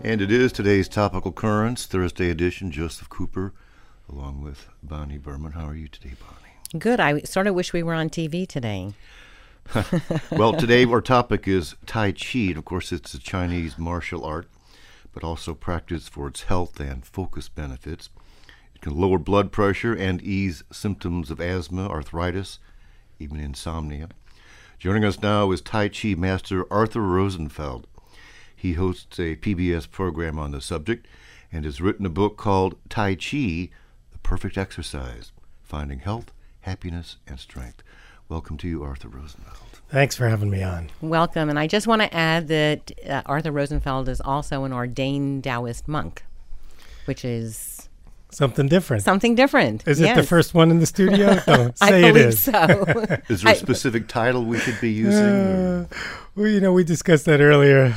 And it is today's Topical Currents, Thursday edition. Joseph Cooper, along with Bonnie Berman. How are you today, Bonnie? Good. I sort of wish we were on TV today. Well, today our topic is Tai Chi. And of course, it's a Chinese martial art, but also practiced for its health and focus benefits. It can lower blood pressure and ease symptoms of asthma, arthritis, even insomnia. Joining us now is Tai Chi master Arthur Rosenfeld. He hosts a PBS program on the subject and has written a book called Tai Chi, The Perfect Exercise, Finding Health, Happiness, and Strength. Welcome to you, Arthur Rosenfeld. Thanks for having me on. Welcome. And I just want to add that Arthur Rosenfeld is also an ordained Taoist monk, which is... Something different. Something different. Is it the first one in the studio? Don't say it is. I believe so. Is there a specific title we should be using? Well, we discussed that earlier.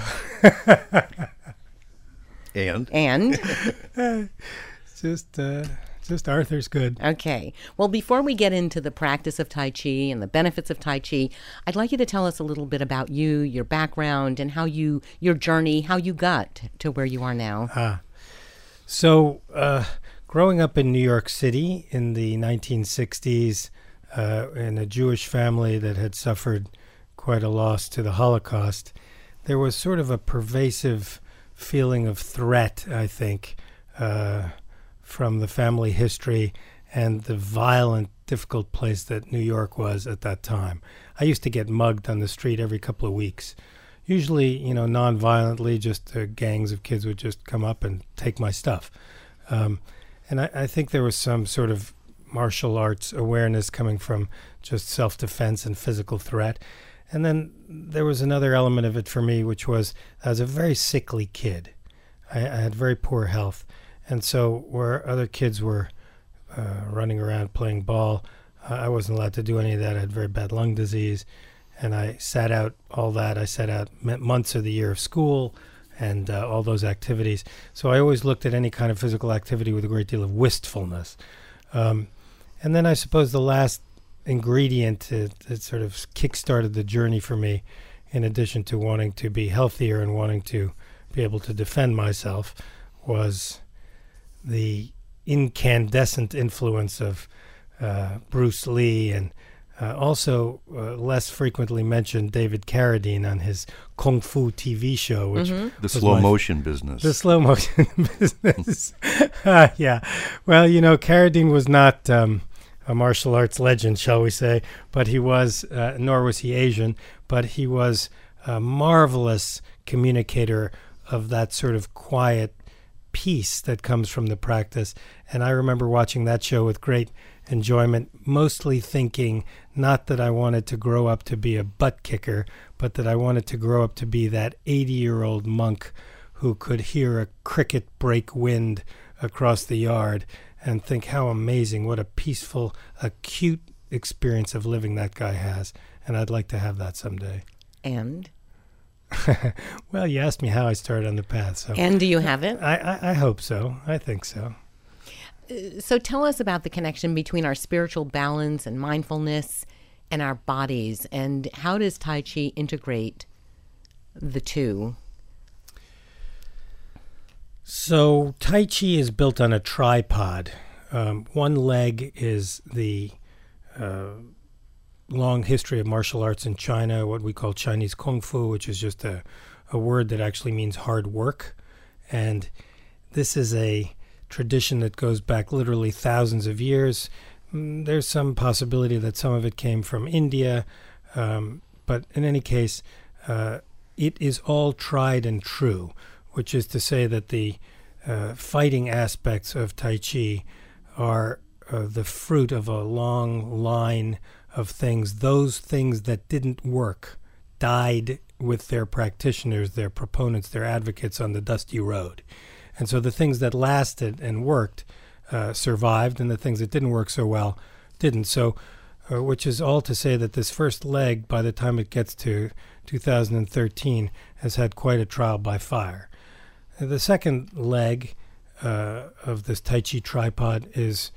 And? Just Arthur's good. Okay. Well, before we get into the practice of Tai Chi and the benefits of Tai Chi, I'd like you to tell us a little bit about you, your background, and your journey, how you got to where you are now. Growing up in New York City in the 1960s, in a Jewish family that had suffered quite a loss to the Holocaust, there was sort of a pervasive feeling of threat, I think, from the family history and the violent, difficult place that New York was at that time. I used to get mugged on the street every couple of weeks. Usually, non-violently, just gangs of kids would just come up and take my stuff. And I think there was some sort of martial arts awareness coming from just self-defense and physical threat. And then there was another element of it for me, which was I was a very sickly kid. I had very poor health. And so where other kids were running around playing ball, I wasn't allowed to do any of that. I had very bad lung disease. And I sat out all that. I sat out months of the year of school and all those activities. So I always looked at any kind of physical activity with a great deal of wistfulness. And then I suppose the last ingredient that sort of kick-started the journey for me, in addition to wanting to be healthier and wanting to be able to defend myself, was the incandescent influence of Bruce Lee and also less frequently mentioned David Carradine on his Kung Fu TV show, which the slow motion business. The slow motion business. Yeah. Well, Carradine was not a martial arts legend, shall we say, but he was, nor was he Asian, but he was a marvelous communicator of that sort of quiet peace that comes from the practice. And I remember watching that show with great enjoyment, mostly thinking not that I wanted to grow up to be a butt kicker, but that I wanted to grow up to be that 80-year-old monk who could hear a cricket break wind across the yard and think how amazing, what a peaceful, acute experience of living that guy has. And I'd like to have that someday. And? Well, you asked me how I started on the path. So and do you have it? I hope so. I think so. So tell us about the connection between our spiritual balance and mindfulness and our bodies, and how does Tai Chi integrate the two? So Tai Chi is built on a tripod. One leg is the long history of martial arts in China, what we call Chinese Kung Fu, which is just a word that actually means hard work. And this is a tradition that goes back literally thousands of years. There's some possibility that some of it came from India, but in any case, it is all tried and true, which is to say that the fighting aspects of Tai Chi are the fruit of a long line of things. Those things that didn't work died with their practitioners, their proponents, their advocates on the dusty road. And so the things that lasted and worked survived, and the things that didn't work so well didn't. So, which is all to say that this first leg, by the time it gets to 2013, has had quite a trial by fire. The second leg of this Tai Chi tripod is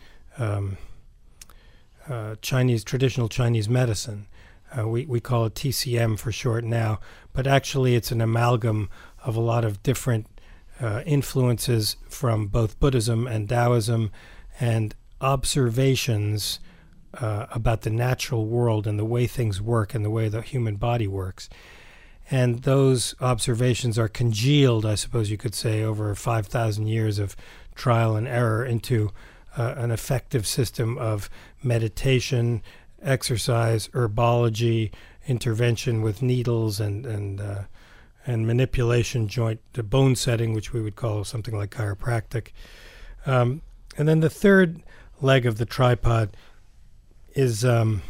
traditional Chinese medicine. We call it TCM for short now, but actually it's an amalgam of a lot of different influences from both Buddhism and Taoism, and observations about the natural world and the way things work and the way the human body works. And those observations are congealed, I suppose you could say, over 5,000 years of trial and error into an effective system of meditation, exercise, herbology, intervention with needles, and manipulation, joint to bone setting, which we would call something like chiropractic. And then the third leg of the tripod is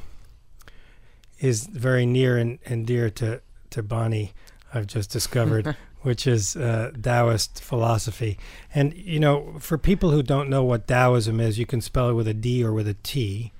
very near and dear to Bonnie, I've just discovered, which is Taoist philosophy. And, you know, for people who don't know what Taoism is, you can spell it with a D or with a T.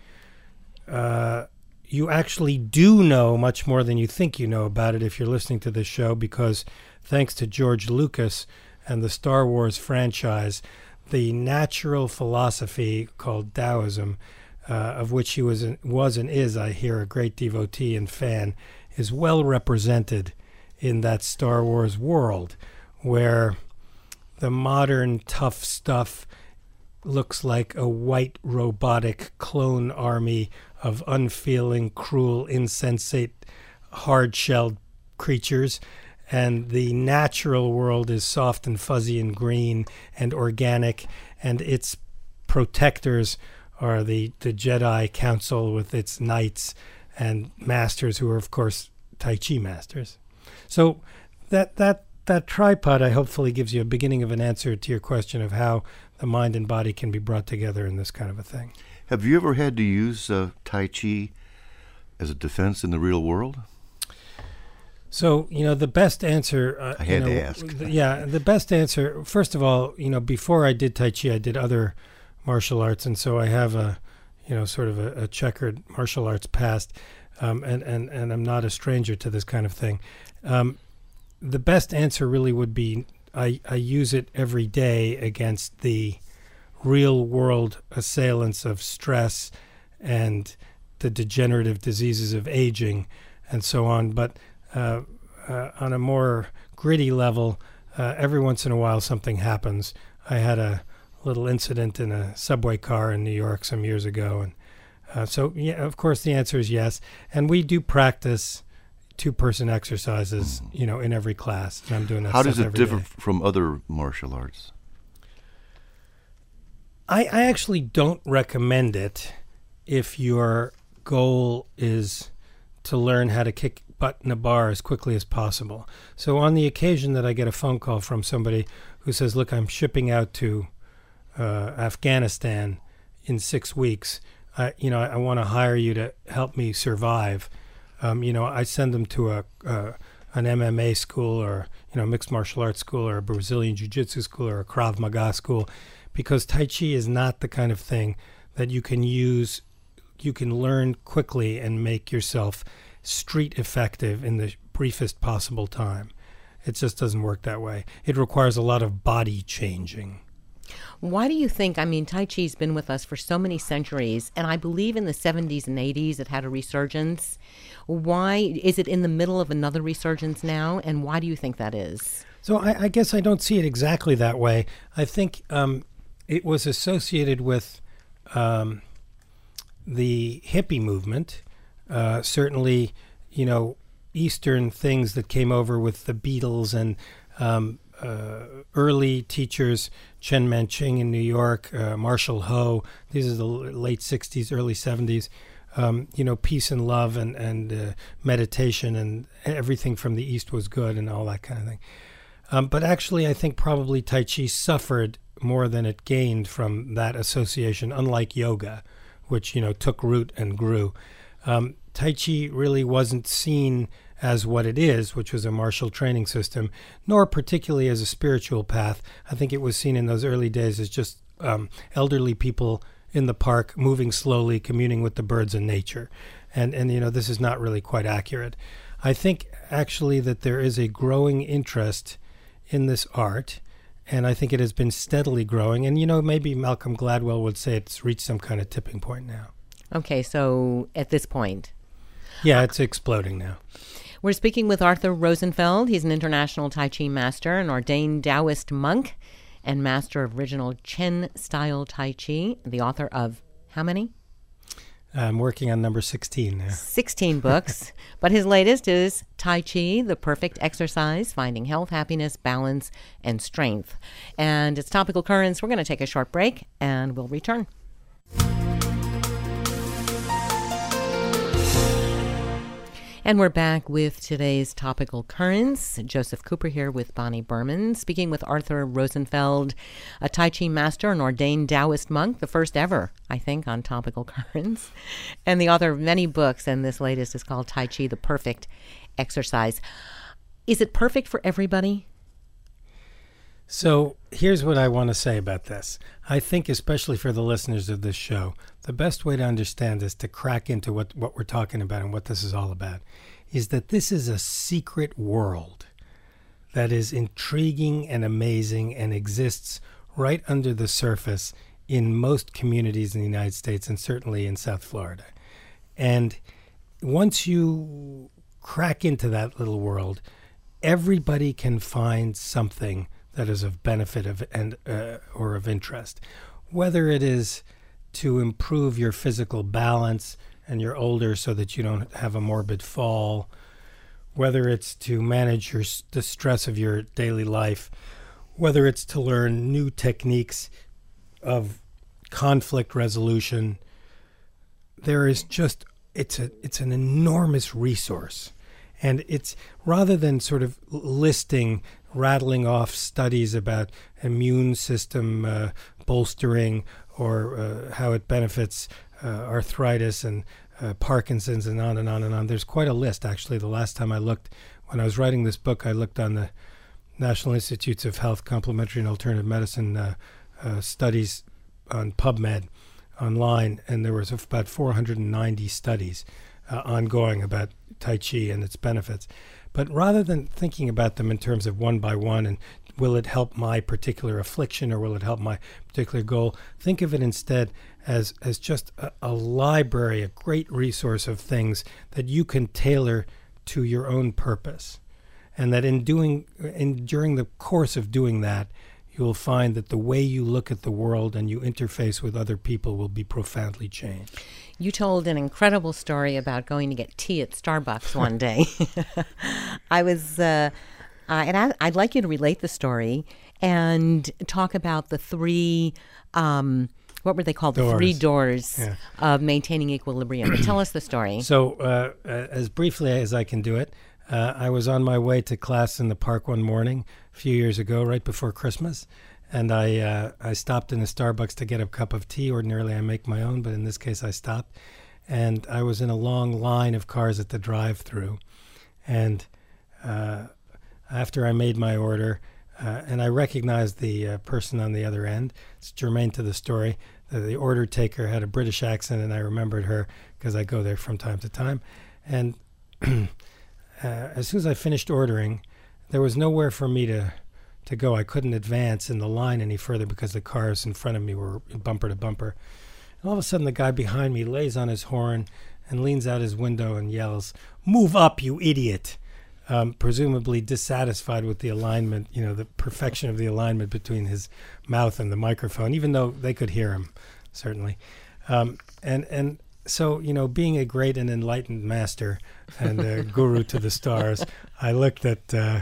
You actually do know much more than you think you know about it if you're listening to this show, because thanks to George Lucas and the Star Wars franchise, the natural philosophy called Taoism, of which he was and is, I hear, a great devotee and fan, is well represented in that Star Wars world, where the modern tough stuff looks like a white robotic clone army of unfeeling, cruel, insensate, hard-shelled creatures, and the natural world is soft and fuzzy and green and organic, and its protectors are the Jedi Council with its knights and masters, who are, of course, Tai Chi masters. So that tripod, I hopefully gives you a beginning of an answer to your question of how the mind and body can be brought together in this kind of a thing. Have you ever had to use Tai Chi as a defense in the real world? So, you know, the best answer... I had to ask. Yeah, the best answer, first of all, you know, before I did Tai Chi, I did other martial arts, and so I have a checkered martial arts past, and I'm not a stranger to this kind of thing. The best answer really would be I use it every day against the real world assailants of stress and the degenerative diseases of aging and so on. But on a more gritty level, every once in a while something happens. I had a little incident in a subway car in New York some years ago, and so yeah, of course the answer is yes. And we do practice two-person exercises, you know, in every class. And I'm doing that. How does it differ day. from other martial arts? I actually don't recommend it if your goal is to learn how to kick butt in a bar as quickly as possible. So on the occasion that I get a phone call from somebody who says, look, I'm shipping out to Afghanistan in 6 weeks, I want to hire you to help me survive. I send them to an MMA school, or, you know, mixed martial arts school, or a Brazilian jiu-jitsu school, or a Krav Maga school, because Tai Chi is not the kind of thing that you can use, you can learn quickly and make yourself street effective in the briefest possible time. It just doesn't work that way. It requires a lot of body changing. Why do you think, I mean, Tai Chi's been with us for so many centuries, and I believe in the 70s and 80s it had a resurgence. Why is it in the middle of another resurgence now, and why do you think that is? So I guess I don't see it exactly that way. I think it was associated with the hippie movement, certainly, you know, Eastern things that came over with the Beatles and early teachers, Chen Manching in New York, Marshall Ho. These are the late 60s, early 70s. Peace and love and meditation, and everything from the East was good and all that kind of thing. But actually, I think probably Tai Chi suffered more than it gained from that association, unlike yoga, which, you know, took root and grew. Tai Chi really wasn't seen as what it is, which was a martial training system, nor particularly as a spiritual path. I think it was seen in those early days as just elderly people in the park, moving slowly, communing with the birds and nature. And you know, this is not really quite accurate. I think actually that there is a growing interest in this art, and I think it has been steadily growing. And, you know, maybe Malcolm Gladwell would say it's reached some kind of tipping point now. Okay, so at this point. Yeah, it's exploding now. We're speaking with Arthur Rosenfeld. He's an international Tai Chi master, an ordained Taoist monk, and master of original Chen style Tai Chi, the author of how many? I'm working on number 16 now. 16 books. But his latest is Tai Chi, the perfect exercise, finding health, happiness, balance, and strength. And it's Topical Currents. We're going to take a short break, and we'll return. And we're back with today's Topical Currents. Joseph Cooper here with Bonnie Berman, speaking with Arthur Rosenfeld, a Tai Chi master, an ordained Taoist monk, the first ever, I think, on Topical Currents, and the author of many books, and this latest is called Tai Chi, the perfect exercise. Is it perfect for everybody? So here's what I want to say about this. I think, especially for the listeners of this show, the best way to understand this, to crack into what we're talking about and what this is all about, is that this is a secret world that is intriguing and amazing and exists right under the surface in most communities in the United States and certainly in South Florida. And once you crack into that little world, everybody can find something that is of benefit or of interest, whether it is to improve your physical balance and you're older so that you don't have a morbid fall, whether it's to manage the stress of your daily life, whether it's to learn new techniques of conflict resolution. There is just, it's an enormous resource. And it's, rather than sort of rattling off studies about immune system bolstering or how it benefits arthritis and Parkinson's and on and on and on. There's quite a list, actually. The last time I looked, when I was writing this book, I looked on the National Institutes of Health Complementary and Alternative Medicine studies on PubMed online, and there was about 490 studies ongoing about Tai Chi and its benefits. But rather than thinking about them in terms of one by one and will it help my particular affliction or will it help my particular goal, think of it instead as just a library, a great resource of things that you can tailor to your own purpose. And that during the course of doing that, you will find that the way you look at the world and you interface with other people will be profoundly changed. You told an incredible story about going to get tea at Starbucks one day. I'd like you to relate the story and talk about the three, what were they called? Doors. The three doors of maintaining equilibrium. Tell us the story. So as briefly as I can do it, I was on my way to class in the park one morning a few years ago, right before Christmas, and I stopped in a Starbucks to get a cup of tea. Ordinarily I make my own, but in this case I stopped. And I was in a long line of cars at the drive-thru. And after I made my order, and I recognized the person on the other end, it's germane to the story, the order taker had a British accent, and I remembered her because I go there from time to time. And as soon as I finished ordering, there was nowhere for me to go. I couldn't advance in the line any further because the cars in front of me were bumper to bumper. And all of a sudden, the guy behind me lays on his horn and leans out his window and yells, "Move up, you idiot!" Presumably dissatisfied with the alignment, the perfection of the alignment between his mouth and the microphone, even though they could hear him, certainly. And so, being a great and enlightened master and a guru to the stars, I looked at the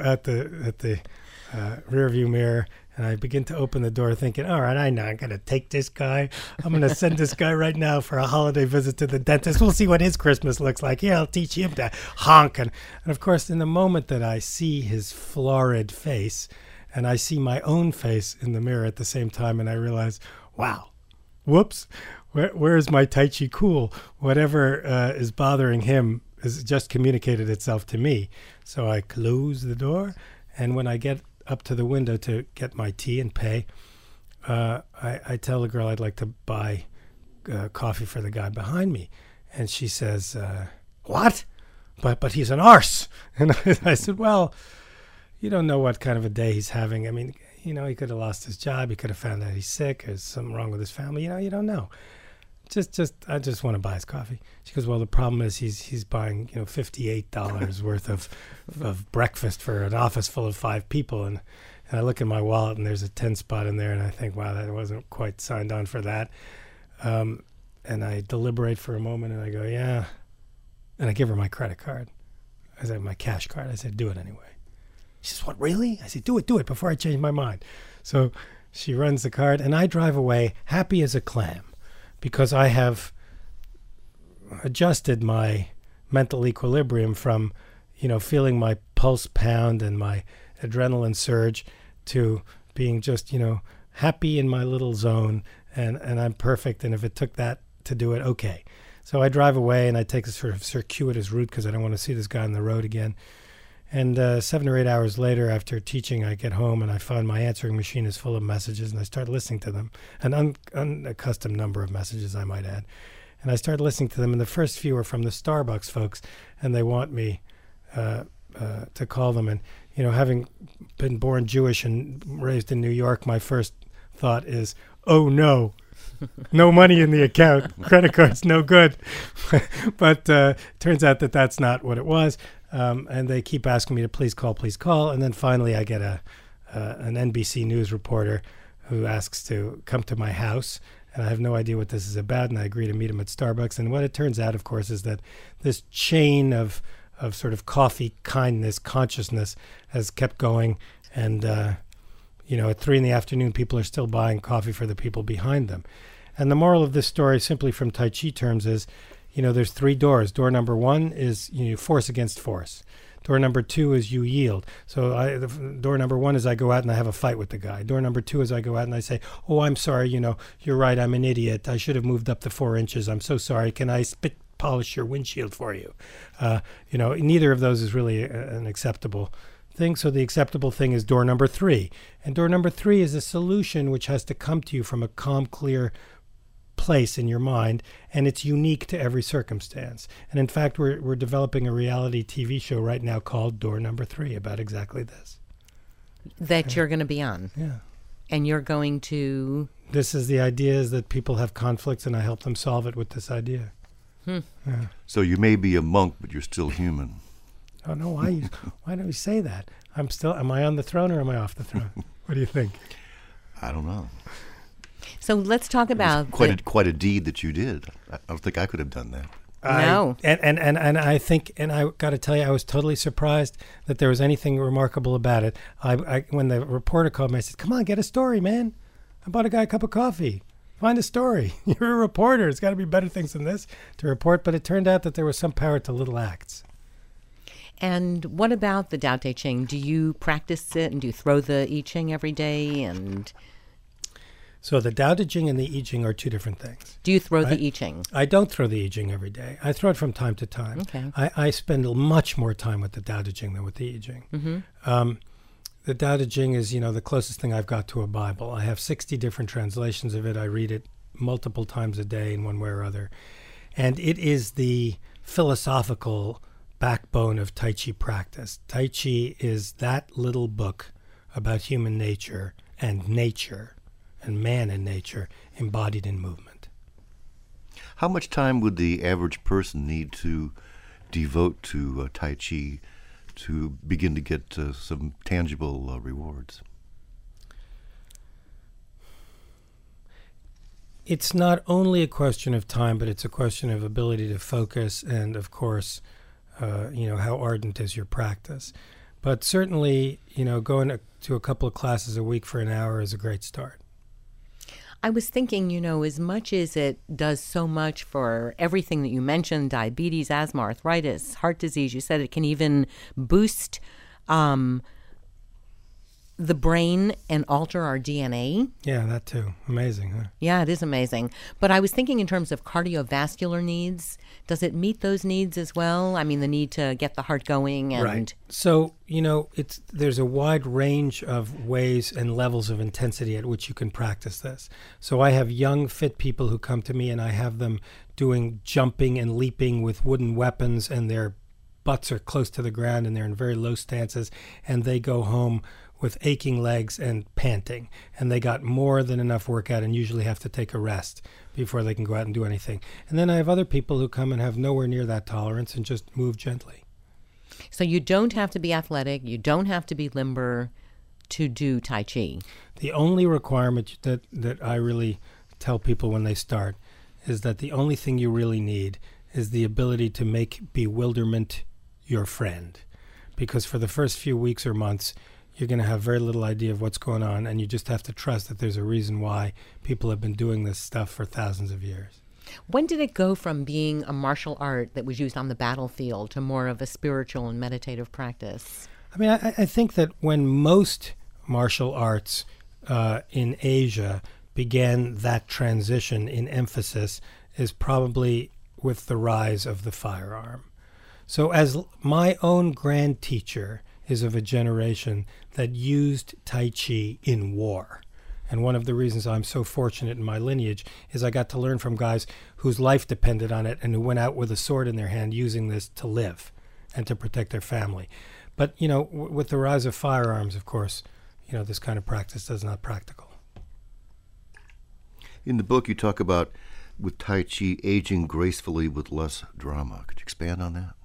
rearview mirror, and I begin to open the door thinking, all right, I'm going to take this guy. I'm going to send this guy right now for a holiday visit to the dentist. We'll see what his Christmas looks like. Yeah, I'll teach him to honk. And of course, in the moment that I see his florid face, and I see my own face in the mirror at the same time, and I realize, wow, whoops, where is my Tai Chi cool? Whatever is bothering him has just communicated itself to me. So I close the door, and when I get up to the window to get my tea and pay, I tell the girl I'd like to buy coffee for the guy behind me. And she says, what? But he's an arse. And I said, well, you don't know what kind of a day he's having. I mean, he could have lost his job. He could have found out he's sick. There's something wrong with his family. You don't know. I just want to buy his coffee. She goes, well, the problem is he's buying, $58 worth of breakfast for an office full of 5 people. And I look at my wallet and there's a 10 spot in there and I think, wow, that wasn't quite signed on for that. And I deliberate for a moment and I go, yeah. And I give her my credit card. I said, my cash card. I said, do it anyway. She says, what, really? I said, do it before I change my mind. So she runs the card and I drive away happy as a clam because I have adjusted my mental equilibrium from, feeling my pulse pound and my adrenaline surge to being just, happy in my little zone and I'm perfect. And if it took that to do it, okay. So I drive away and I take a sort of circuitous route because I don't want to see this guy on the road again. And 7 or 8 hours later, after teaching, I get home and I find my answering machine is full of messages, and I start listening to them, an unaccustomed number of messages, I might add. And I start listening to them, and the first few are from the Starbucks folks, and they want me to call them. And, having been born Jewish and raised in New York, my first thought is, oh, no. No money in the account. Credit card's no good. But turns out that that's not what it was. And they keep asking me to please call. And then finally I get an NBC News reporter who asks to come to my house. And I have no idea what this is about. And I agree to meet him at Starbucks. And what it turns out, of course, is that this chain of sort of coffee kindness, consciousness has kept going. And, at 3 p.m, people are still buying coffee for the people behind them. And the moral of this story, simply from Tai Chi terms, is, there's 3 doors. Door number 1 is force against force. Door number 2 is you yield. So door number 1 is I go out and I have a fight with the guy. Door number 2 is I go out and I say, oh, I'm sorry, you're right, I'm an idiot. I should have moved up to 4 inches. I'm so sorry. Can I spit polish your windshield for you? Neither of those is really an acceptable thing. So the acceptable thing is door number 3. And door number 3 is a solution which has to come to you from a calm, clear place in your mind, and it's unique to every circumstance. And in fact, we're developing a reality TV show right now called Door Number 3 about exactly this. That you're going to be on. Yeah. And you're going to... This is the idea, is that people have conflicts and I help them solve it with this idea. Yeah. So you may be a monk, but you're still human. Oh, no, why do you say that? Am I on the throne or am I off the throne? What do you think? I don't know. So let's talk about quite a deed that you did. I don't think I could have done that. No. And I think, and I got to tell you, I was totally surprised that there was anything remarkable about it. When the reporter called me, I said, come on, get a story, man. I bought a guy a cup of coffee. Find a story. You're a reporter. It's got to be better things than this to report. But it turned out that there was some power to little acts. And what about the Tao Te Ching? Do you practice it and do you throw the I Ching every day? And so the Tao Te Ching and the I Ching are 2 different things. Do you throw the I Ching? I don't throw the I Ching every day. I throw it from time to time. Okay. I spend much more time with the Tao Te Ching than with the I Ching. Mm-hmm. The Tao Te Ching is, the closest thing I've got to a Bible. I have 60 different translations of it. I read it multiple times a day in one way or other. And it is the philosophical backbone of Tai Chi practice. Tai Chi is that little book about human nature and man and nature embodied in movement. How much time would the average person need to devote to Tai Chi to begin to get some tangible rewards? It's not only a question of time, but it's a question of ability to focus and, of course, how ardent is your practice. But certainly, going to a couple of classes a week for an hour is a great start. I was thinking, as much as it does so much for everything that you mentioned, diabetes, asthma, arthritis, heart disease, you said it can even boost the brain and alter our DNA. Yeah, that too. Amazing, huh? Yeah, it is amazing. But I was thinking in terms of cardiovascular needs. Does it meet those needs as well? I mean, the need to get the heart going and... Right. So, there's a wide range of ways and levels of intensity at which you can practice this. So I have young, fit people who come to me and I have them doing jumping and leaping with wooden weapons and their butts are close to the ground and they're in very low stances and they go home with aching legs and panting, and they got more than enough workout and usually have to take a rest before they can go out and do anything. And then I have other people who come and have nowhere near that tolerance and just move gently. So you don't have to be athletic, you don't have to be limber to do Tai Chi. The only requirement that I really tell people when they start is that the only thing you really need is the ability to make bewilderment your friend. Because for the first few weeks or months, you're going to have very little idea of what's going on, and you just have to trust that there's a reason why people have been doing this stuff for thousands of years. When did it go from being a martial art that was used on the battlefield to more of a spiritual and meditative practice? I mean, I think that when most martial arts in Asia began that transition in emphasis is probably with the rise of the firearm. So as my own grand teacher is of a generation that used Tai Chi in war. And one of the reasons I'm so fortunate in my lineage is I got to learn from guys whose life depended on it and who went out with a sword in their hand using this to live and to protect their family. But, you know, with the rise of firearms, of course, you know, this kind of practice is not practical. In the book, you talk about, with Tai Chi, aging gracefully with less drama. Could you expand on that?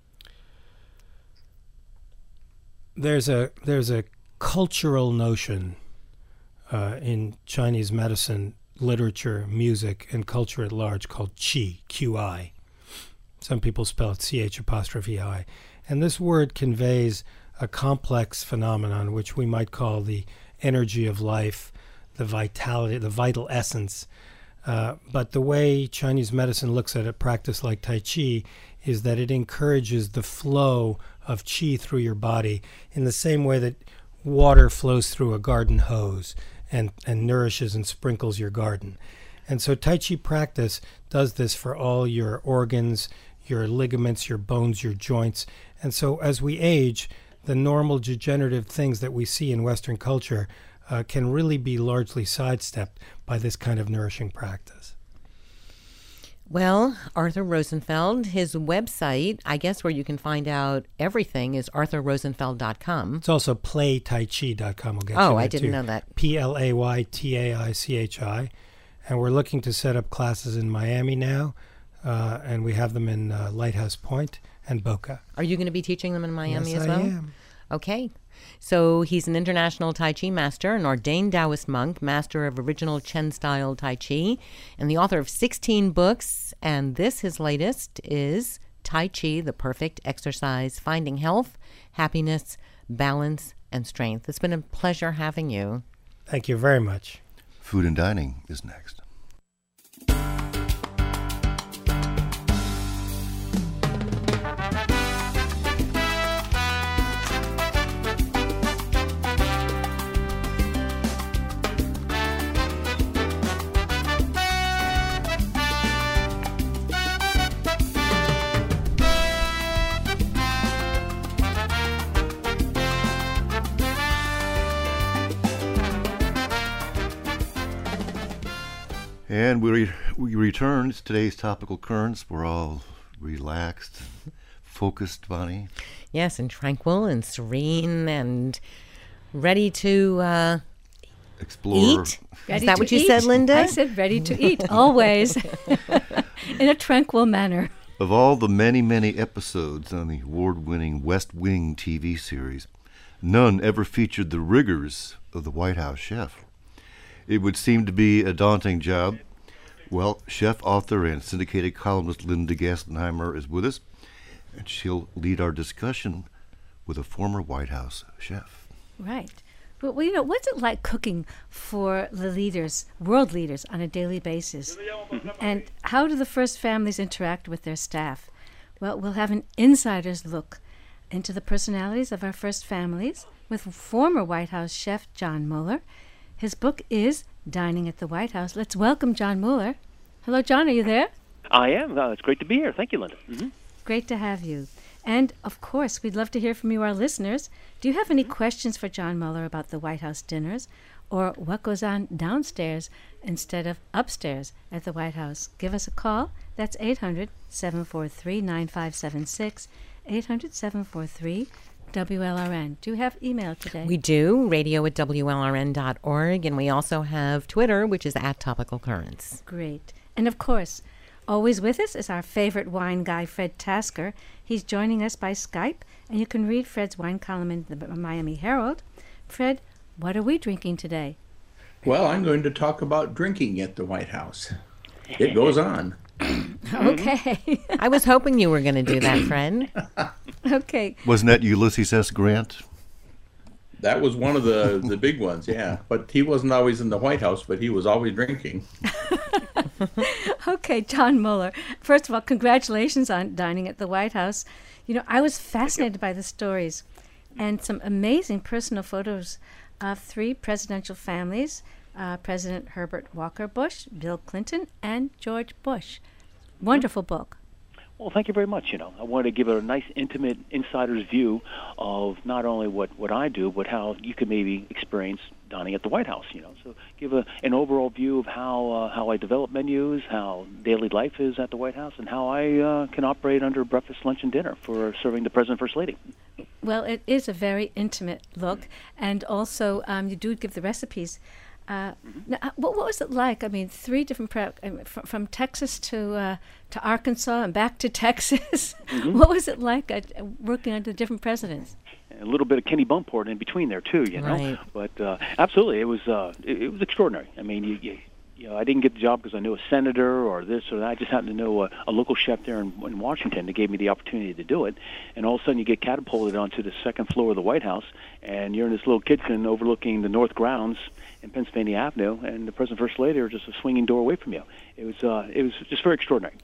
There's a cultural notion in Chinese medicine, literature, music, and culture at large called Qi, Q-I. Some people spell it C-H'-I. And this word conveys a complex phenomenon which we might call the energy of life, the vitality, the vital essence. But the way Chinese medicine looks at a practice like Tai Chi is that it encourages the flow of Qi through your body in the same way that water flows through a garden hose and nourishes and sprinkles your garden. And so Tai Chi practice does this for all your organs, your ligaments, your bones, your joints. And so as we age, the normal degenerative things that we see in Western culture can really be largely sidestepped by this kind of nourishing practice. Well, Arthur Rosenfeld, his website, I guess where you can find out everything, is arthurrosenfeld.com. It's also playtaichi.com. We'll get Oh, to I that didn't too. know that. Playtaichi. And we're looking to set up classes in Miami now, and we have them in Lighthouse Point and Boca. Are you going to be teaching them in Miami Yes, as well? I am. Okay. So he's an international Tai Chi master, an ordained Taoist monk, master of original Chen-style Tai Chi, and the author of 16 books. And this, his latest, is Tai Chi, the Perfect Exercise, Finding Health, Happiness, Balance, and Strength. It's been a pleasure having you. Thank you very much. Food and Dining is next. And we return to today's topical currents. We're all relaxed, focused, Bonnie. Yes, and tranquil and serene and ready to Explore. eat. Ready Is that to what you eat. said, Linda? I said ready to eat, always, in a tranquil manner. Of all the many, many episodes on the award-winning West Wing TV series, none ever featured the rigors of the White House chef. It would seem to be a daunting job. Well, chef, author, and syndicated columnist Linda Gassenheimer is with us, and she'll lead our discussion with a former White House chef. Right. Well, you know, what's it like cooking for the leaders, world leaders, on a daily basis? And how do the first families interact with their staff? Well, we'll have an insider's look into the personalities of our first families with former White House chef John Mueller. His book is Dining at the White House. Let's welcome John Mueller. Hello, John. Are you there? I am. It's great to be here. Thank you, Linda. Mm-hmm. Great to have you. And, of course, we'd love to hear from you, our listeners. Do you have any questions for John Mueller about the White House dinners or what goes on downstairs instead of upstairs at the White House? Give us a call. That's 800-743-9576, 800-743-9576. WLRN. Do you have email today? We do, radio@WLRN.org, and we also have Twitter, which is @TopicalCurrents. Great. And of course, always with us is our favorite wine guy, Fred Tasker. He's joining us by Skype, and you can read Fred's wine column in the Miami Herald. Fred, what are we drinking today? Well, I'm going to talk about drinking at the White House. It goes on. Okay. I was hoping you were going to do that, Fred. Okay. Wasn't that Ulysses S. Grant? That was one of the big ones, yeah. But he wasn't always in the White House, but he was always drinking. Okay, John Mueller. First of all, congratulations on dining at the White House. You know, I was fascinated by the stories and some amazing personal photos of 3 presidential families, President Herbert Walker Bush, Bill Clinton, and George Bush. Wonderful book. Well, thank you very much. I wanted to give a nice, intimate insider's view of not only what I do, but how you could maybe experience dining at the White House. So give an overall view of how I develop menus, how daily life is at the White House, and how I can operate under breakfast, lunch, and dinner for serving the President and First Lady. Well, it is a very intimate look, and also you do give the recipes. Now, what was it like? I mean, 3 different from Texas to Arkansas and back to Texas. Mm-hmm. What was it like working under different presidents? A little bit of Kenny Bunkport in between there too, you know. Right. But absolutely, it was extraordinary. I mean, I didn't get the job because I knew a senator or this or that. I just happened to know a local chef there in Washington that gave me the opportunity to do it. And all of a sudden, you get catapulted onto the second floor of the White House, and you're in this little kitchen overlooking the North Grounds in Pennsylvania Avenue, and the President and First Lady are just a swinging door away from you. It was just very extraordinary.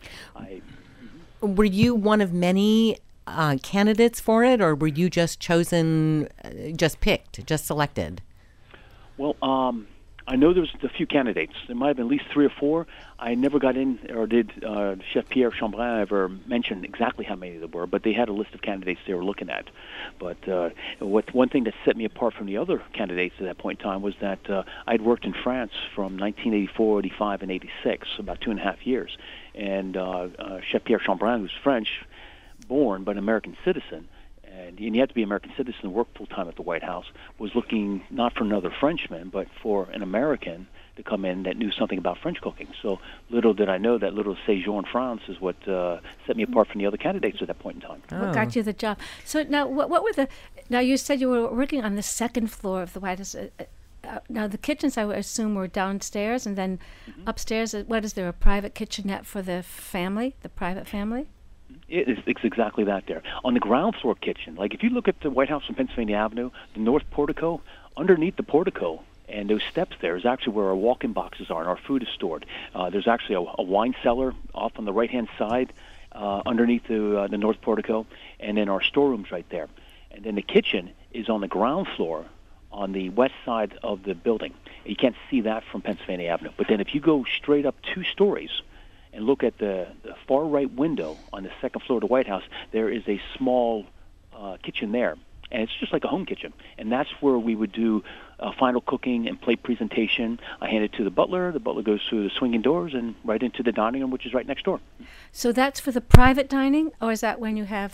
Were you one of many candidates for it, or were you just chosen, just picked, just selected? Well, I know there was a few candidates. There might have been at least 3 or 4. I never got in, or did Chef Pierre Chambrun ever mention exactly how many there were, but they had a list of candidates they were looking at. But one thing that set me apart from the other candidates at that point in time was that I'd worked in France from 1984, 85, and 86, about 2.5 years. And Chef Pierre Chambrun, who's French, born but an American citizen, and you had to be an American citizen to work full-time at the White House, was looking not for another Frenchman, but for an American to come in that knew something about French cooking. So little did I know that little séjour in France is what set me apart from the other candidates at that point in time. What got you the job? So now, what were now you said you were working on the second floor of the White House. Now, the kitchens, I would assume, were downstairs, and then upstairs, what is there, a private kitchenette for the family, the private family? It's exactly that there. On the ground floor kitchen, like if you look at the White House on Pennsylvania Avenue, the north portico, underneath the portico and those steps there is actually where our walk-in boxes are and our food is stored. There's actually a wine cellar off on the right-hand side underneath the north portico, and then our storerooms right there. And then the kitchen is on the ground floor on the west side of the building. You can't see that from Pennsylvania Avenue. But then if you go straight up 2 stories and look at the far right window on the second floor of the White House, there is a small kitchen there. And it's just like a home kitchen. And that's where we would do final cooking and plate presentation. I hand it to the butler. The butler goes through the swinging doors and right into the dining room, which is right next door. So that's for the private dining, or is that when you have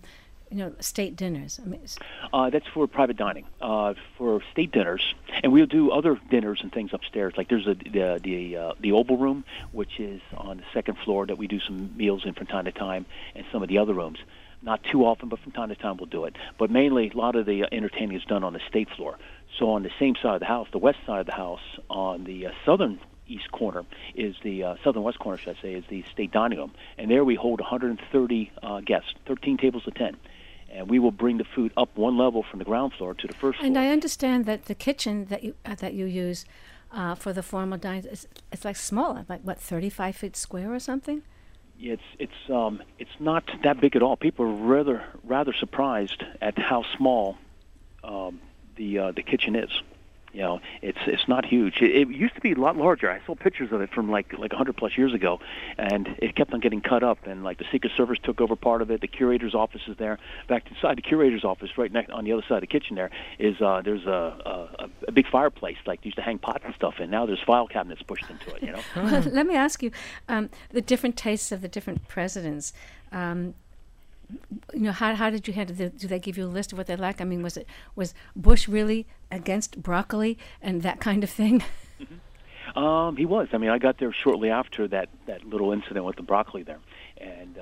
state dinners? I mean, that's for private dining. For state dinners, and we'll do other dinners and things upstairs. Like there's the Oval Room, which is on the second floor that we do some meals in from time to time, and some of the other rooms. Not too often, but from time to time we'll do it. But mainly, a lot of the entertaining is done on the state floor. So on the same side of the house, the west side of the house, on the southern east corner is the southern west corner, should I say, is the state dining room, and there we hold 130 guests, 13 tables of 10. And we will bring the food up 1 level from the ground floor to the first floor. And I understand that the kitchen that you use for the formal dining it's like small, like what, 35 feet square or something? It's not that big at all. People are rather surprised at how small the kitchen is. You know, it's not huge. It used to be a lot larger. I saw pictures of it from like 100 plus years ago, and it kept on getting cut up. And like the Secret Service took over part of it. The curator's office is there. In fact, inside the curator's office, right next on the other side of the kitchen, there's a big fireplace like they used to hang pots and stuff in. Now there's file cabinets pushed into it. You know. Well, let me ask you, the different tastes of the different presidents. how did you handle it? Do they give you a list of what they like? I mean, was Bush really against broccoli and that kind of thing? He was. I mean, I got there shortly after that little incident with the broccoli there, and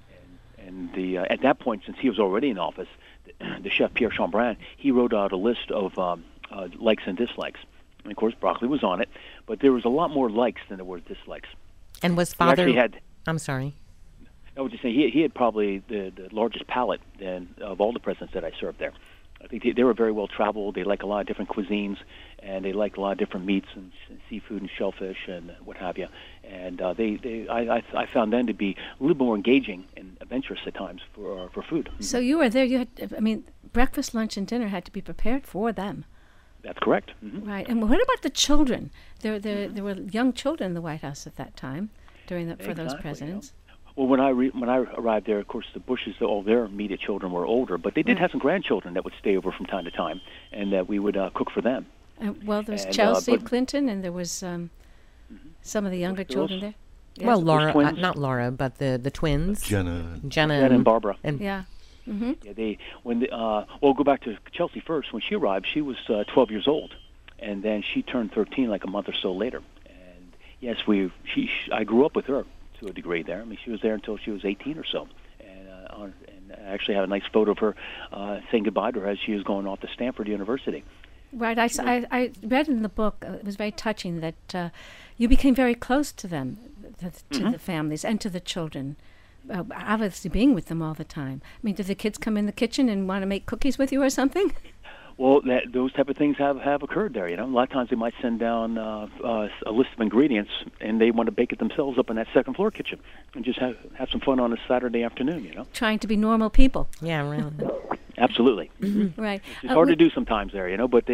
at that point, since he was already in office, the chef Pierre Chambrun, he wrote out a list of likes and dislikes. And of course, broccoli was on it, but there was a lot more likes than there were dislikes. And was He Father? actually had. I'm sorry. I was just saying he had probably the largest palate of all the presidents that I served there. I think they were very well traveled. They like a lot of different cuisines, and they like a lot of different meats and seafood and shellfish and what have you. And I found them to be a little more engaging and adventurous at times for food. So you were there. You had, I mean, breakfast, lunch, and dinner had to be prepared for them. That's correct. Right. And what about the children? There were young children in the White House at that time for those presidents. Well, when I arrived there, of course, the Bushes, all their immediate children were older, but they did have some grandchildren that would stay over from time to time, and that we would cook for them. Well, there was Chelsea Clinton, and there was some of the younger children there. Yes. Well, Laura, not Laura, but the twins. Jenna and Barbara. Yeah. Mm-hmm. Yeah, go back to Chelsea first. When she arrived, she was 12 years old, and then she turned 13 like a month or so later. And yes, I grew up with her to a degree there. I mean, she was there until she was 18 or so, and I actually have a nice photo of her saying goodbye to her as she was going off to Stanford University. Right. I read in the book, it was very touching that you became very close to them, to the families and to the children, obviously being with them all the time. I mean, did the kids come in the kitchen and want to make cookies with you or something? Well, those type of things have occurred there. A lot of times they might send down a list of ingredients, and they want to bake it themselves up in that second floor kitchen, and just have some fun on a Saturday afternoon. Trying to be normal people. Yeah, really. Absolutely. Right. It's hard to do sometimes there, but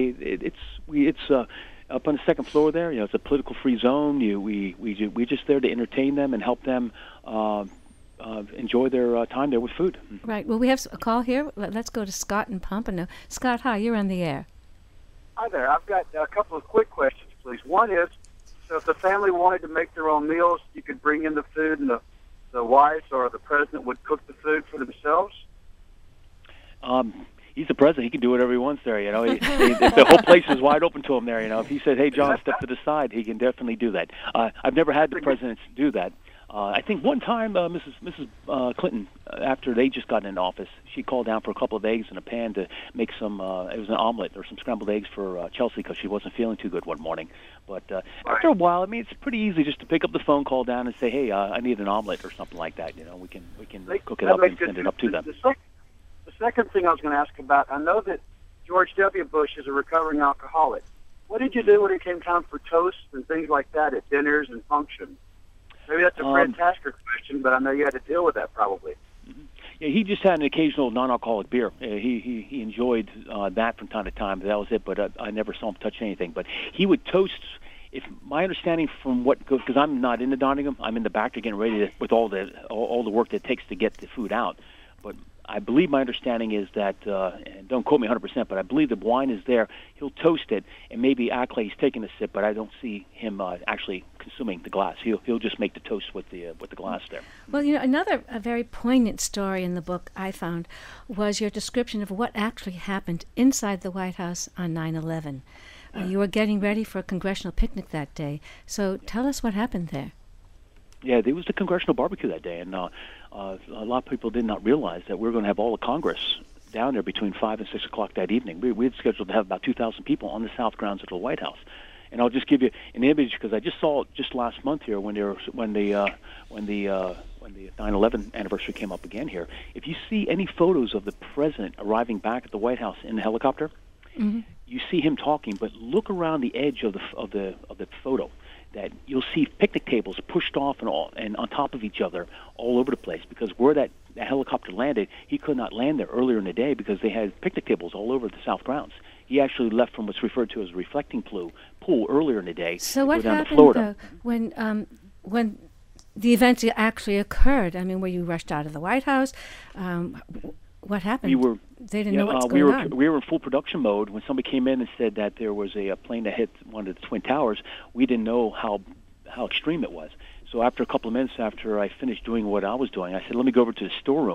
it's up on the second floor there. It's a political free zone. We're just there to entertain them and help them enjoy their time there with food. Right. Well, we have a call here. Let's go to Scott in Pompano. Scott, hi. You're on the air. Hi there. I've got a couple of quick questions, please. One is, so if the family wanted to make their own meals, you could bring in the food, and the wives or the president would cook the food for themselves? He's the president. He can do whatever he wants there. The whole place is wide open to him there. If he said, "Hey, John, step to the side," he can definitely do that. I've never had the presidents do that. I think one time, Mrs. Clinton, after they just got in office, she called down for a couple of eggs in a pan to make some. It was an omelet or some scrambled eggs for Chelsea because she wasn't feeling too good one morning. But after a while, I mean, it's pretty easy just to pick up the phone, call down, and say, "Hey, I need an omelet or something like that." We can cook it up and send it up to them. The second thing I was going to ask about, I know that George W. Bush is a recovering alcoholic. What did you do when it came time for toasts and things like that at dinners and functions? Maybe that's a Fred Tasker question, but I know you had to deal with that probably. Yeah, he just had an occasional non-alcoholic beer. He enjoyed that from time to time. That was it, but I never saw him touch anything. But he would toast. If my understanding from what goes, because I'm not in the dining room, I'm in the back to getting ready with all the work that it takes to get the food out. But I believe my understanding is that, and don't quote me 100%, but I believe the wine is there. He'll toast it and maybe act like he's taking a sip, but I don't see him actually consuming the glass. He'll just make the toast with the glass there. Well, another very poignant story in the book I found was your description of what actually happened inside the White House on 9/11. You were getting ready for a congressional picnic that day, so tell us what happened there. Yeah, there was the congressional barbecue that day, and a lot of people did not realize that we were going to have all of Congress down there between 5 and 6 o'clock that evening. We had scheduled to have about 2,000 people on the south grounds of the White House. And I'll just give you an image because I just saw it just last month here when the 9/11 anniversary came up again here. If you see any photos of the president arriving back at the White House in the helicopter, you see him talking. But look around the edge of the photo. That you'll see picnic tables pushed off and on top of each other all over the place because where that helicopter landed, he could not land there earlier in the day because they had picnic tables all over the south grounds. He actually left from what's referred to as a reflecting pool earlier in the day. So what down happened to Florida. When the events actually occurred? I mean, were you rushed out of the White House? What happened? They didn't know what's going on. We were in full production mode. When somebody came in and said that there was a plane that hit one of the Twin Towers, we didn't know how extreme it was. So after a couple of minutes after I finished doing what I was doing, I said, let me go over to the storeroom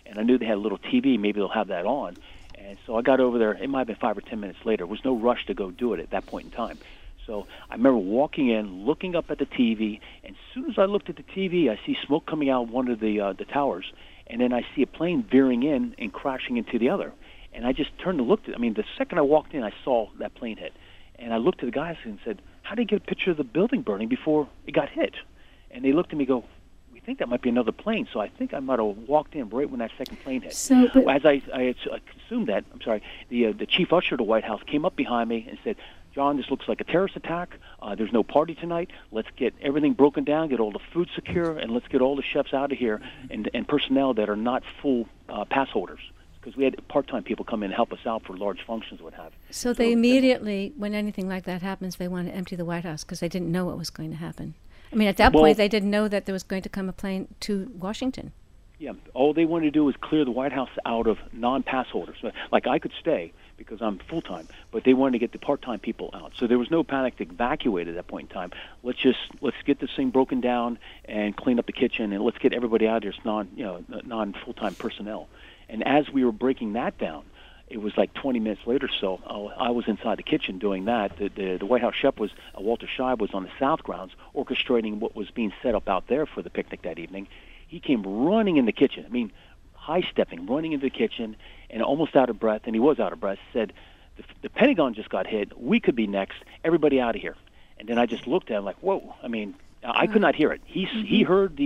and I knew they had a little TV. Maybe they'll have that on. And so I got over there. It might have been 5 or 10 minutes later. There was no rush to go do it at that point in time. So I remember walking in, looking up at the TV, and as soon as I looked at the TV, I see smoke coming out of one of the towers, and then I see a plane veering in and crashing into the other. And I just turned and looked at it. I mean, the second I walked in, I saw that plane hit. And I looked at the guys and said, how did you get a picture of the building burning before it got hit? And they looked at me and go, we think that might be another plane. So I think I might have walked in right when that second plane hit. So, As I assumed that, the chief usher of the White House came up behind me and said, John, this looks like a terrorist attack. There's no party tonight. Let's get everything broken down, get all the food secure, and let's get all the chefs out of here and personnel that are not full pass holders. Because we had part-time people come in and help us out for large functions, what have you. So they immediately, when anything like that happens, they want to empty the White House because they didn't know what was going to happen. I mean, at that point, they didn't know that there was going to come a plane to Washington. Yeah, all they wanted to do was clear the White House out of non-pass holders. Like I could stay because I'm full-time, but they wanted to get the part-time people out. So there was no panic to evacuate at that point in time. Let's get this thing broken down and clean up the kitchen, and let's get everybody out of here, non-full-time personnel. And as we were breaking that down, it was like 20 minutes later. So I was inside the kitchen doing that. The White House chef Walter Scheib was on the south grounds orchestrating what was being set up out there for the picnic that evening. He came running in the kitchen. I mean, high-stepping, running into the kitchen, and almost out of breath. And he was out of breath. Said, "The Pentagon just got hit. We could be next. Everybody out of here." And then I just looked at him like, "Whoa!" I mean, I could not hear it. He heard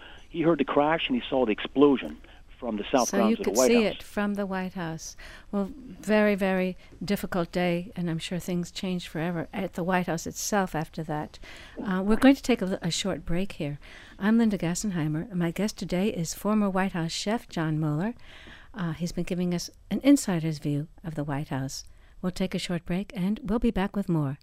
the crash and he saw the explosion from the south grounds of the White House. So you could see it from the White House. Well, very, very difficult day, and I'm sure things changed forever at the White House itself after that. We're going to take a short break here. I'm Linda Gassenheimer, and my guest today is former White House chef John Moeller. He's been giving us an insider's view of the White House. We'll take a short break, and we'll be back with more.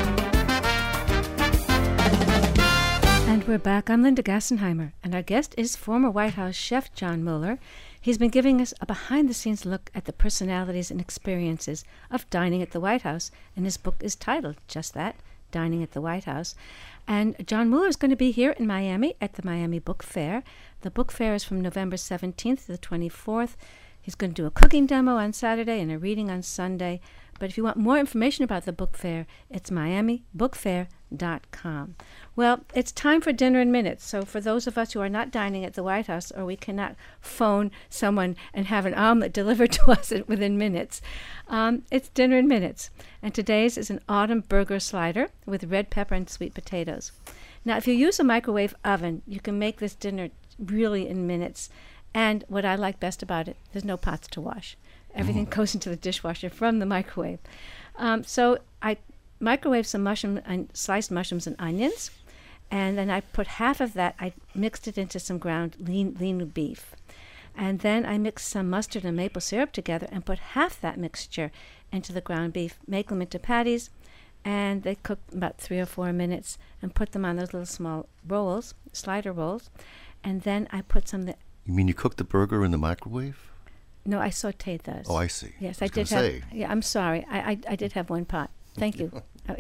And we're back. I'm Linda Gassenheimer, and our guest is former White House chef John Moeller. He's been giving us a behind-the-scenes look at the personalities and experiences of dining at the White House, and his book is titled just that, Dining at the White House. And John Moeller is going to be here in Miami at the Miami Book Fair. The book fair is from November 17th to the 24th. He's going to do a cooking demo on Saturday and a reading on Sunday. But if you want more information about the book fair, it's miamibookfair.com. Well, it's time for Dinner in Minutes. So for those of us who are not dining at the White House, or we cannot phone someone and have an omelet delivered to us within minutes, it's Dinner in Minutes. And today's is an autumn burger slider with red pepper and sweet potatoes. Now, if you use a microwave oven, you can make this dinner really in minutes. And what I like best about it, there's no pots to wash. Everything goes into the dishwasher from the microwave. So I microwave some sliced mushrooms and onions, and then I put half of that, I mixed it into some ground lean beef. And then I mixed some mustard and maple syrup together and put half that mixture into the ground beef, make them into patties, and they cook about 3 or 4 minutes, and put them on those little small rolls, slider rolls. And then I put some... You mean you cooked the burger in the microwave? No, I sautéed those. Oh, I see. Yes, I did have. Yeah, I'm sorry. I did have one pot. Thank you. I'm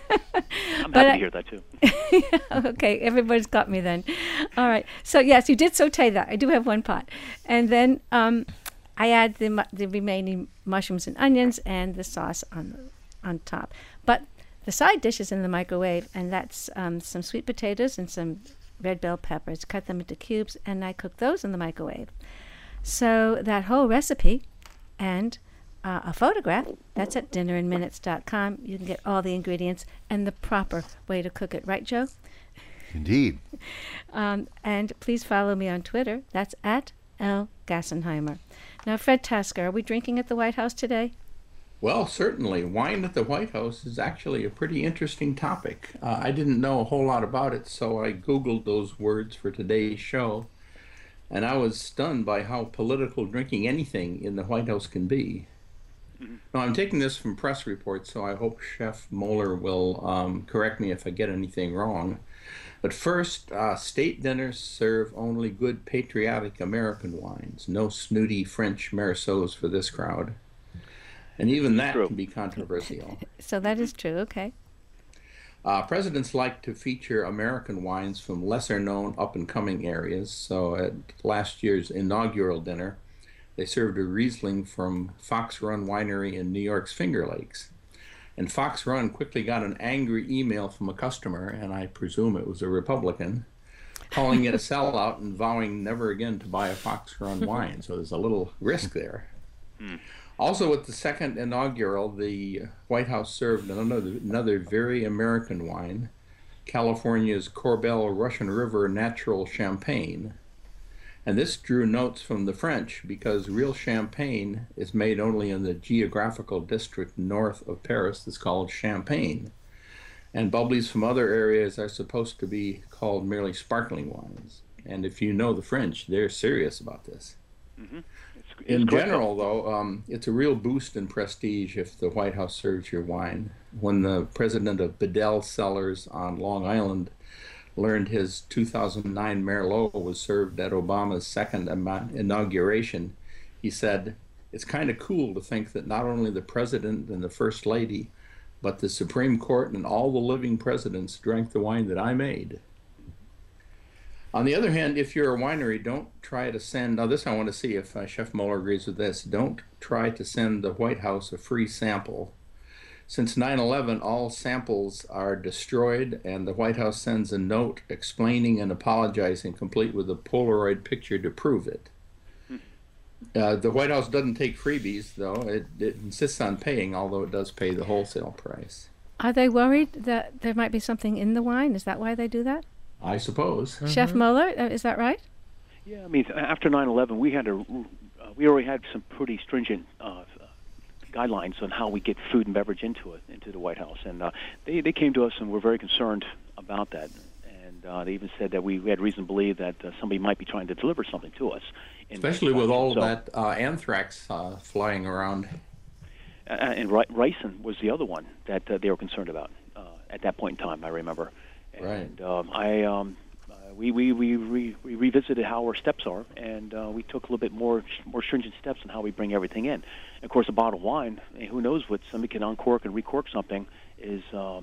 happy to hear that too. Okay, everybody's got me then. All right. So yes, you did sauté that. I do have one pot, and then I add the remaining mushrooms and onions and the sauce on top. But the side dish is in the microwave, and that's some sweet potatoes and some red bell peppers. Cut them into cubes, and I cook those in the microwave. So that whole recipe and a photograph, that's at dinnerinminutes.com. You can get all the ingredients and the proper way to cook it. Right, Joe? Indeed. And please follow me on Twitter. That's at L. Gassenheimer. Now, Fred Tasker, are we drinking at the White House today? Well, certainly. Wine at the White House is actually a pretty interesting topic. I didn't know a whole lot about it, so I Googled those words for today's show. And I was stunned by how political drinking anything in the White House can be. Now, I'm taking this from press reports, so I hope Chef Moeller will correct me if I get anything wrong. But first, state dinners serve only good patriotic American wines. No snooty French Mérisots for this crowd. And even that can be controversial. So that is true, okay. Presidents like to feature American wines from lesser-known up-and-coming areas. So at last year's inaugural dinner, They served a Riesling from Fox Run Winery in New York's Finger Lakes. And Fox Run quickly got an angry email from a customer, and I presume it was a Republican, calling it a sellout and vowing never again to buy a Fox Run wine. So there's a little risk there. Also, with the second inaugural, the White House served another very American wine, California's Korbel Russian River Natural Champagne. And this drew notes from the French because real champagne is made only in the geographical district north of Paris that's called Champagne. And bubblies from other areas are supposed to be called merely sparkling wines. And if you know the French, they're serious about this. Mm-hmm. In general, though, it's a real boost in prestige if the White House serves your wine. When the president of Bedell Cellars on Long Island learned his 2009 Merlot was served at Obama's second inauguration, he said, "It's kind of cool to think that not only the president and the first lady, but the Supreme Court and all the living presidents drank the wine that I made." On the other hand, if you're a winery, don't try to send, now this I want to see if Chef Moeller agrees with this, don't try to send the White House a free sample. Since 9/11, all samples are destroyed, and the White House sends a note explaining and apologizing, complete with a Polaroid picture to prove it. The White House doesn't take freebies, though. It insists on paying, although it does pay the wholesale price. Are they worried that there might be something in the wine? Is that why they do that? I suppose. Chef Moeller, is that right? Yeah, I mean, after 9/11, we already had some pretty stringent guidelines on how we get food and beverage into the White House, and they came to us and were very concerned about that, and they even said that we had reason to believe that somebody might be trying to deliver something to us. Especially with all of that anthrax flying around. And ricin was the other one that they were concerned about at that point in time, I remember. And we revisited how our steps are, and we took a little bit more stringent steps on how we bring everything in. And of course, a bottle of wine, who knows what somebody can uncork and recork something is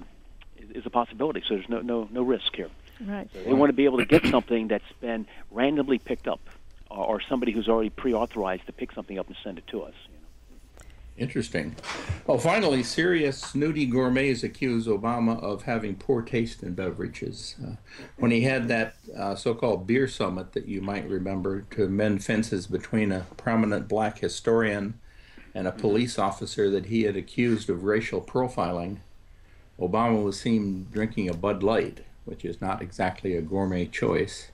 a possibility. So there's no risk here. Right. So they want to be able to get something that's been randomly picked up, or somebody who's already pre-authorized to pick something up and send it to us. Interesting. Well, finally, serious snooty gourmets accuse Obama of having poor taste in beverages. When he had that so-called beer summit that you might remember to mend fences between a prominent black historian and a police officer that he had accused of racial profiling, Obama was seen drinking a Bud Light, which is not exactly a gourmet choice.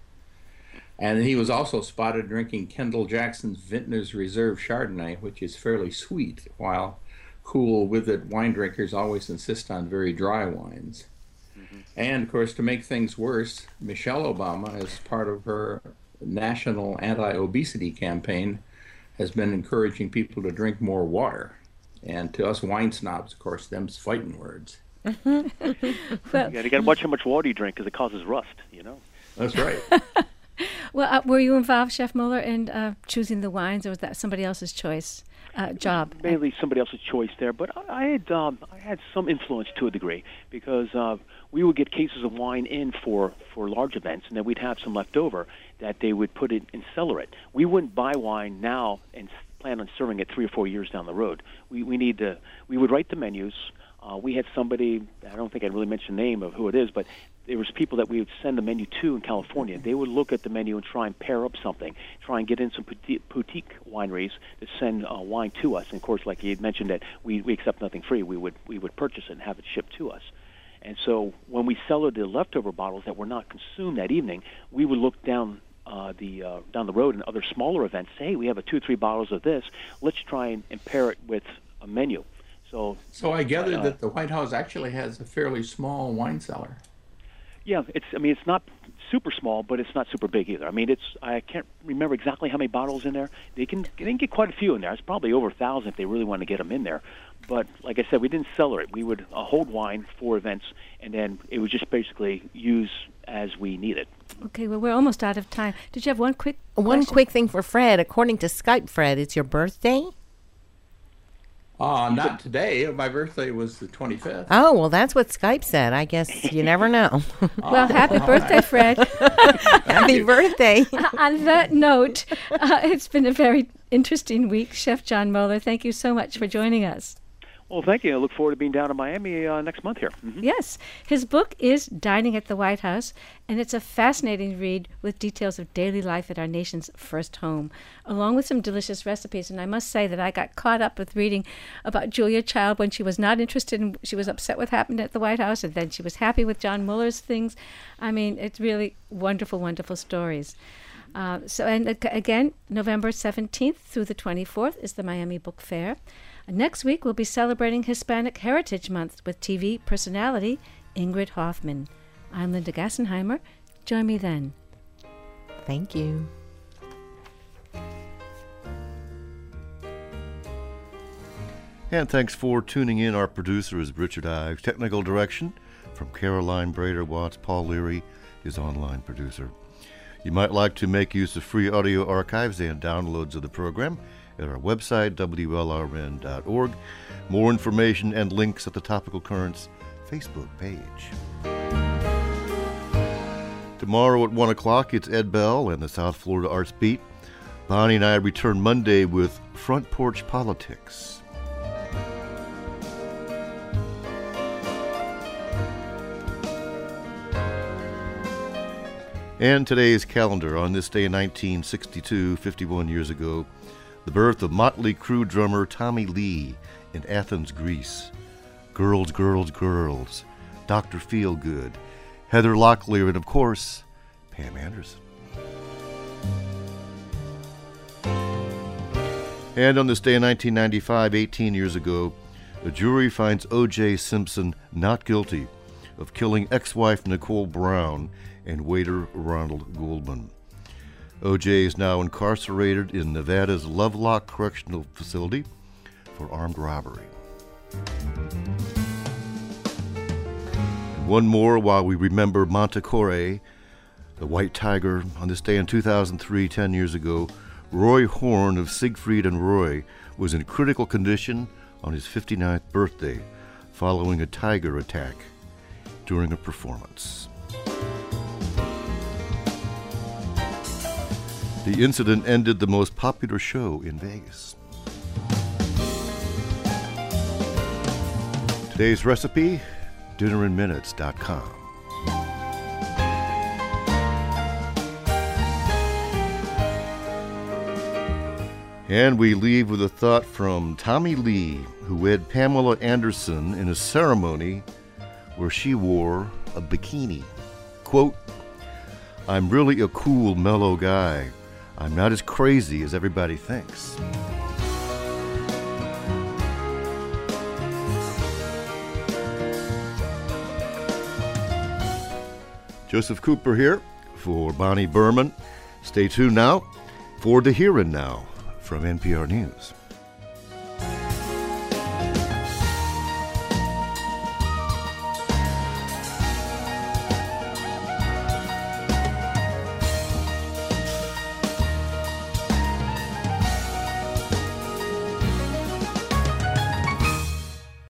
And he was also spotted drinking Kendall Jackson's Vintner's Reserve Chardonnay, which is fairly sweet, while cool with it wine drinkers always insist on very dry wines. And, of course, to make things worse, Michelle Obama, as part of her national anti-obesity campaign, has been encouraging people to drink more water. And to us wine snobs, of course, them's fighting words. Well, You got to watch how much water you drink because it causes rust, That's right. Well, were you involved, Chef Moeller, in choosing the wines, or was that somebody else's choice job? Mainly somebody else's choice there, but I had some influence to a degree because we would get cases of wine in for large events, and then we'd have some left over that they would put it and cellar it. We wouldn't buy wine now and plan on serving it 3 or 4 years down the road. We would write the menus. We had somebody, I don't think I'd really mention the name of who it is, but there was people that we would send the menu to in California. They would look at the menu and try and pair up something, try and get in some boutique wineries to send wine to us. And of course, like you had mentioned, that we accept nothing free. We would purchase it and have it shipped to us. And so when we cellared the leftover bottles that were not consumed that evening, we would look down the road in other smaller events. Say, hey, we have 2 or 3 bottles of this. Let's try and pair it with a menu. So I gather that the White House actually has a fairly small wine cellar. Yeah, it's not super small, but it's not super big either. I mean, I can't remember exactly how many bottles in there. They can get quite a few in there. It's probably over 1,000 if they really want to get them in there. But like I said, we didn't cellar it. We would hold wine for events, and then it would just basically use as we need it. Okay, well, we're almost out of time. Did you have one quick question? One quick thing for Fred. According to Skype, Fred, it's your birthday? Not today. My birthday was the 25th. Oh, well, that's what Skype said. I guess you never know. Well, happy birthday, Fred. Happy birthday. On that note, it's been a very interesting week. Chef John Moeller, thank you so much for joining us. Well, thank you. I look forward to being down in Miami next month here. Mm-hmm. Yes. His book is Dining at the White House, and it's a fascinating read with details of daily life at our nation's first home, along with some delicious recipes. And I must say that I got caught up with reading about Julia Child when she was not interested in, she was upset with what happened at the White House, and then she was happy with John Mueller's things. I mean, it's really wonderful, wonderful stories. Again, November 17th through the 24th is the Miami Book Fair. Next week, we'll be celebrating Hispanic Heritage Month with TV personality Ingrid Hoffman. I'm Linda Gassenheimer. Join me then. Thank you. And thanks for tuning in. Our producer is Richard Ives. Technical direction from Caroline Brader Watts. Paul Leary is online producer. You might like to make use of free audio archives and downloads of the program at our website, WLRN.org. More information and links at the Topical Currents Facebook page. Tomorrow at 1 o'clock, it's Ed Bell and the South Florida Arts Beat. Bonnie and I return Monday with Front Porch Politics. And today's calendar. On this day in 1962, 51 years ago, the birth of Motley Crue drummer Tommy Lee in Athens, Greece. Girls, Girls, Girls, Dr. Feelgood, Heather Locklear, and of course, Pam Anderson. And on this day in 1995, 18 years ago, a jury finds O.J. Simpson not guilty of killing ex-wife Nicole Brown and waiter Ronald Goldman. O.J. is now incarcerated in Nevada's Lovelock Correctional Facility for armed robbery. One more while we remember Montecore, the white tiger. On this day in 2003, 10 years ago, Roy Horn of Siegfried and Roy was in critical condition on his 59th birthday following a tiger attack during a performance. The incident ended the most popular show in Vegas. Today's recipe, dinnerinminutes.com. And we leave with a thought from Tommy Lee, who wed Pamela Anderson in a ceremony where she wore a bikini. Quote, "I'm really a cool, mellow guy. I'm not as crazy as everybody thinks." Joseph Cooper here for Bonnie Berman. Stay tuned now for the Here and Now from NPR News.